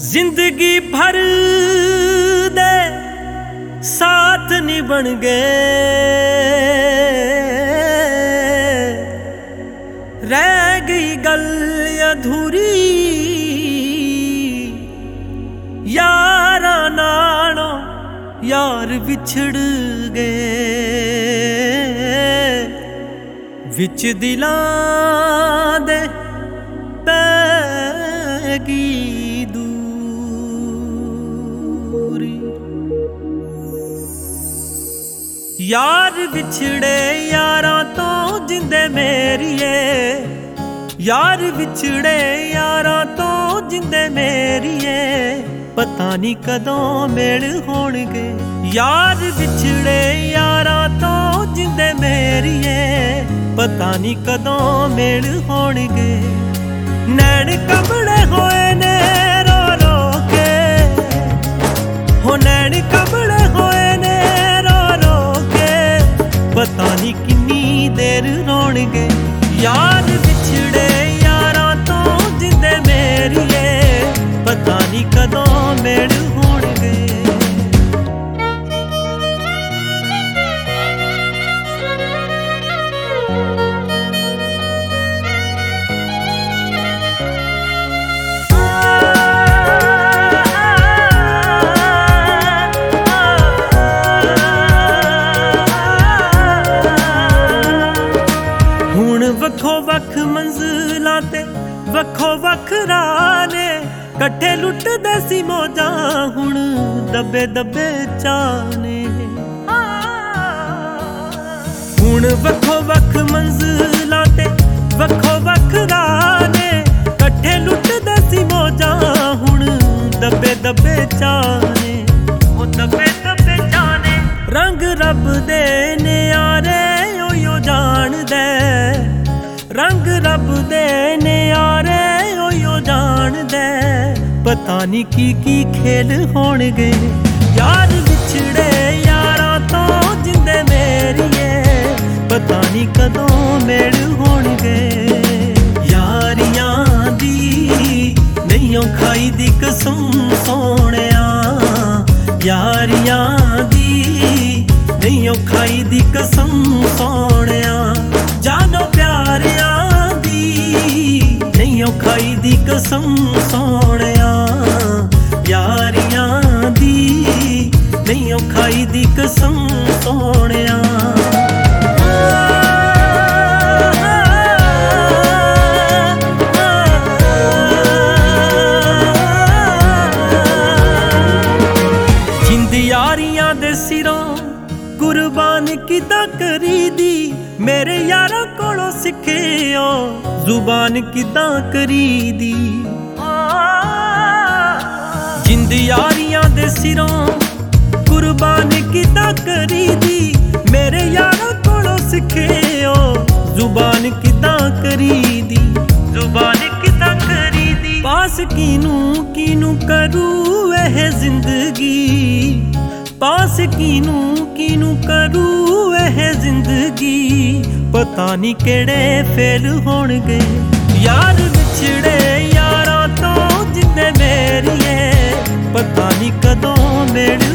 जिंदगी भर दे साथ नहीं बन गए, रह गई गल अधूरी यारा नालों यार विछड़ गए। विच दिलां दे पैगी यार विछड़े यारां तो जिंदे मेरिए, यार विछड़े यारां तो जिंदे मेरिए, पता नहीं कदों मेल होणगे। यार विछड़े यारां तो जिंदे मेरिए, पता नहीं कदों मेल होणगे। नैन कमले होए ने रो रो के, हो नैन कमले होए ने पता नहीं किन्नी देर रोणगे। यार विछड़े यारां तो जिंदे मेरिए, पता नहीं कदों मेल होणगे। वखो वख मंजिलां ते वखो वख राह ने, कट्ठे लुटदे सी मौजां हुण दबे दबे चाने। हुण वखो वख मंजिलां ते वखो वख राह ने, कट्ठे लुटदे सी मौजां हुण दबे दबे चाने। ओ दबे दबे चाने रंग रब दे न्यारे ओयो जाणदे, रंग रब दे न्यारे ओयो जाणदे, पता नहीं की खेल होणगे। यार विछड़े यारां तो जिंदे मेरिए, पता नहीं कदों मेल होणगे। यारियां दी नहीं खाई दी कसम सोहणिया, यारियां दी नहीं खाई दी कसम सोहणिया, जानो प्यारियां दी नहीं खाई दी कसम सोहणिया। यारियां दी नहीं खाई दी कसम सोहणिया। जिंद यारियां दे सिरों कुर्बान किदा करी दी, मेरे यारां कोलों सिक्खियो जुबान किदां करी दी। जिंद यारियां दे सिरों कुर्बान किदां करी दी, मेरे यारां कोलों सिक्खियो जुबान किदां करी दी, जुबान किदां करी दी। पास कीनू करूं एह जिंदगी, पास कीनू करूं एह जिंदगी, पता नहीं केड़े फेल होणगे। यार विछड़े यारां तो जिंदे मेरिए, पता नहीं कदों मेल